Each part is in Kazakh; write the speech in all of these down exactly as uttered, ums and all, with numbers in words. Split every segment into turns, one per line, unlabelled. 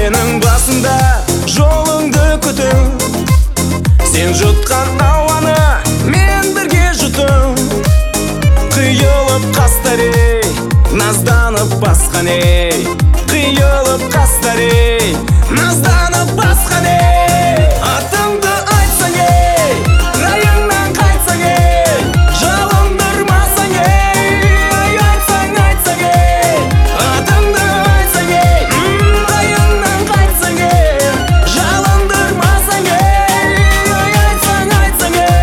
менің басында жолыңды күтім. Сен жұтқан ауаны мен бірге жұтым. Қиылып қастарей, назданып басқан ей. Қиылып қастарей, назданып басқан ей. Атыңды айтсаң ей, райыңнан қайтсаң ей. Жалындырмасаң ей, айтсаң айтсаң ей. Атыңды айтсаң ей, райыңнан қайтсаң ей. Жалындырмасаң ей, айтсаң айтсаң ей.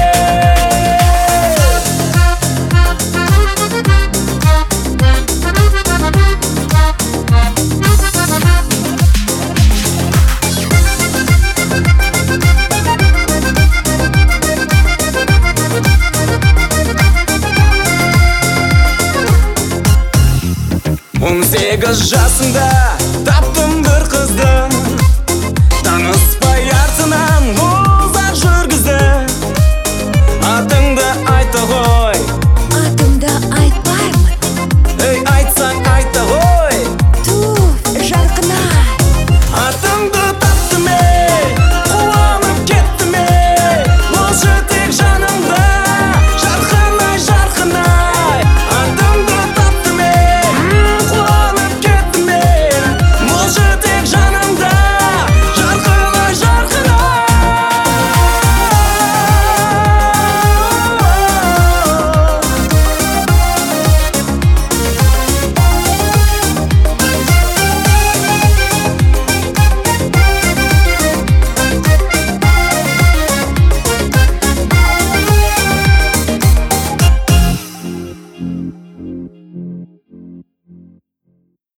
Он сегіз жасында